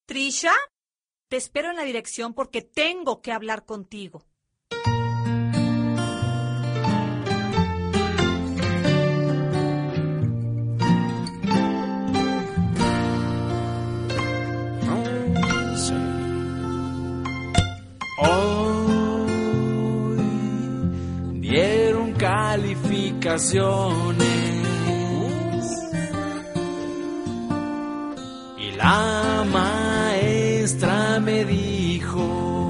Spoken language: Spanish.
Trisha, te espero en la dirección porque tengo que hablar contigo. Hoy dieron calificaciones y la maestra me dijo: